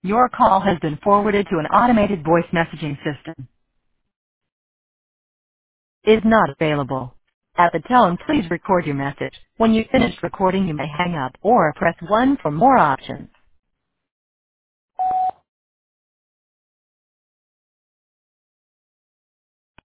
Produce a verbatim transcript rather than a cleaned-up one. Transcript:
Your call has been forwarded to an automated voice messaging system. Is not available. At the tone, please record your message. When you finish recording, you may hang up or press one for more options.